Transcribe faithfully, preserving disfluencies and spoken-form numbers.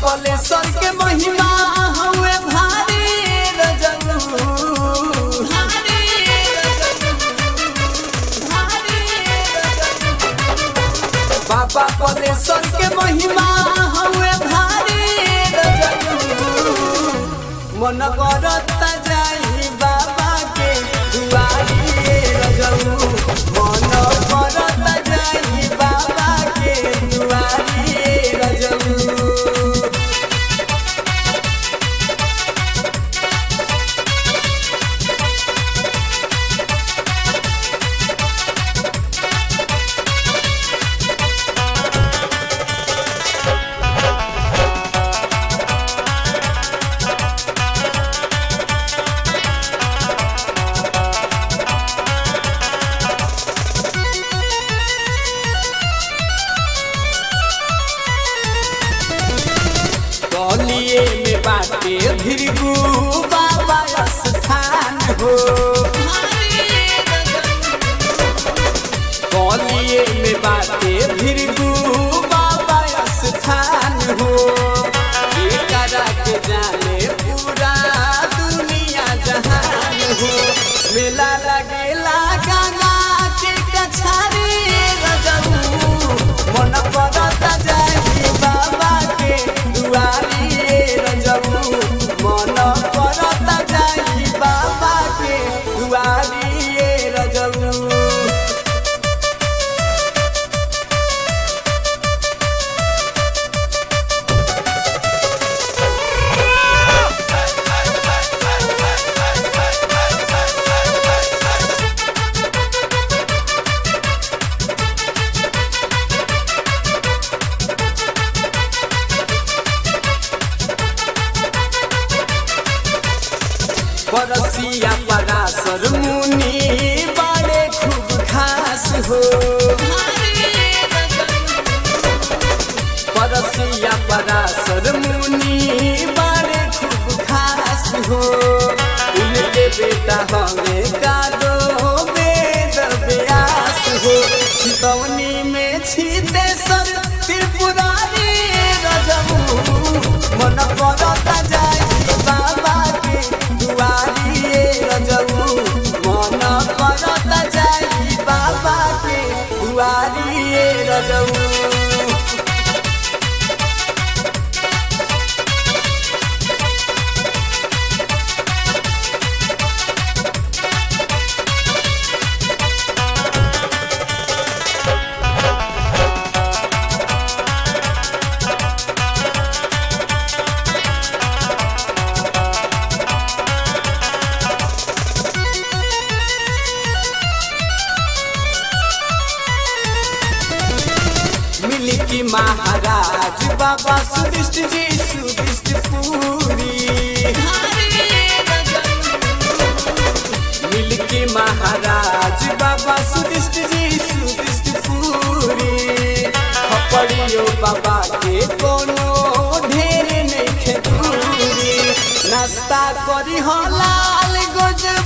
पलेश्वर के महिमा हुए भारी रजऊ भारी भारी बाबा पलेश्वर के महिमा हुए भारी रजऊ मन करता जाई बाबा के दुआरी रजऊ मन करता जाई बाबा के दुआरी रजऊ। कलिए में बाटे भिरगू बाबा स्थान हो कलिए में बाटे भिरगू बाबा स्थान हो करा के जाने पूरा दुनिया जहान हो मेला लगेला गंगा के कछारी रजऊ मन करता जाई बाबा के दुआरी रजऊ मन करता जाई बाबा के दुआरी रजऊ। परसिया पराशर मुनि बड़े खूब खास हो परसिया पराशर मुनि बड़े खूब खास हो उनके बेटा हमें कादो वेद व्यास हो छितौनी में छितेश्वर त्रिपुरारी रजऊ मन करता जाई बाबा के दुआरी रजऊ मन करता जाई बाबा के दुआरी रजऊ। मिल्की महाराज बाबा सुदिष्ट जी सुदिष्ट पूरी मिल्की महाराज बाबा सुदिष्ट जी सुदिष्ट पूरी खपड़ियो बाबा के कोनो ढेर नहीं दूरी नाश्ता करी हो लाल गोज